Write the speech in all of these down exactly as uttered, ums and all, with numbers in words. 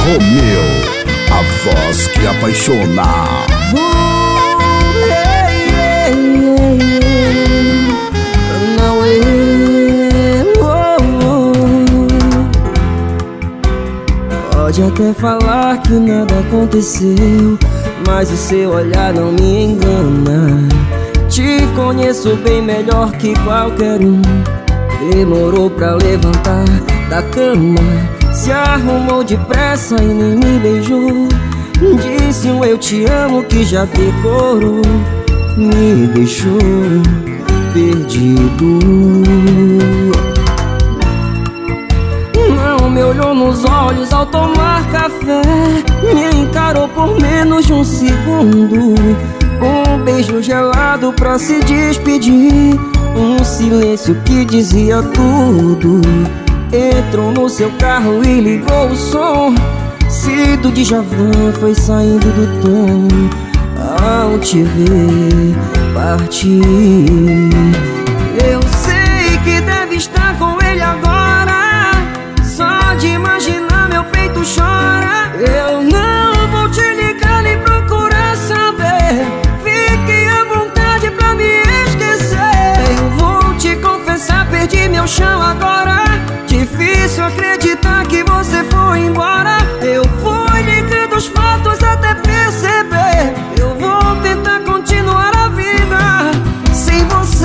Romeu, a voz que apaixona. Pode até falar que nada aconteceu, mas o seu olhar não me engana. Te conheço bem melhor que qualquer um. Demorou pra levantar da cama, se arrumou depressa e nem me beijou. Disse um eu te amo que já decorou. Me deixou perdido. Não me olhou nos olhos ao tomar café, me encarou por menos de um segundo. Um beijo gelado pra se despedir, um silêncio que dizia tudo. Entrou no seu carro e ligou o som. Se do Djavan foi saindo do tom ao te ver partir. Eu sei que deve estar com ele agora, só de imaginar meu peito chora. Eu não vou te ligar nem procurar saber, fique à vontade pra me esquecer. Eu vou te confessar, perdi meu chão agora. Difícil acreditar que você foi embora. Eu fui ligando os fatos até perceber. Eu vou tentar continuar a vida sem você.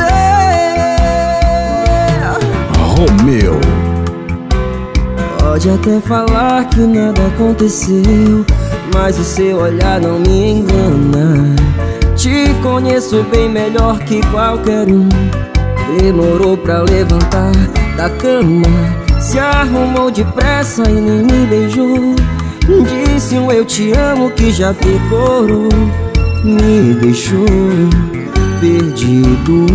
Romeu. Pode até falar que nada aconteceu, mas o seu olhar não me engana. Te conheço bem melhor que qualquer um. Demorou pra levantar da cama, se arrumou depressa e nem me beijou. Disse um eu te amo que já decorou. Me deixou perdido.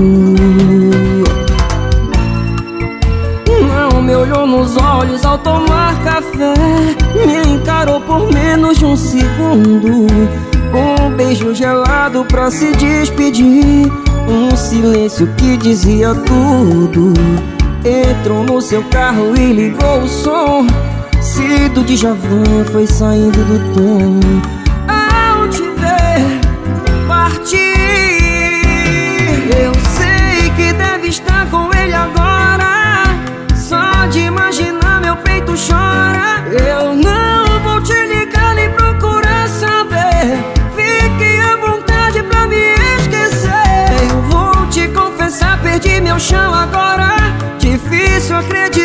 Não me olhou nos olhos ao tomar café, me encarou por menos de um segundo. Um beijo gelado pra se despedir, um silêncio que dizia tudo. Entrou no seu carro e ligou o som. Se do Djavan foi saindo do tom ao te ver partir. Eu sei que deve estar com ele agora, só de imaginar meu peito chora. Eu não vou te ligar nem procurar saber, fique à vontade pra me esquecer. Eu vou te confessar, perdi meu chão agora. Difícil acreditar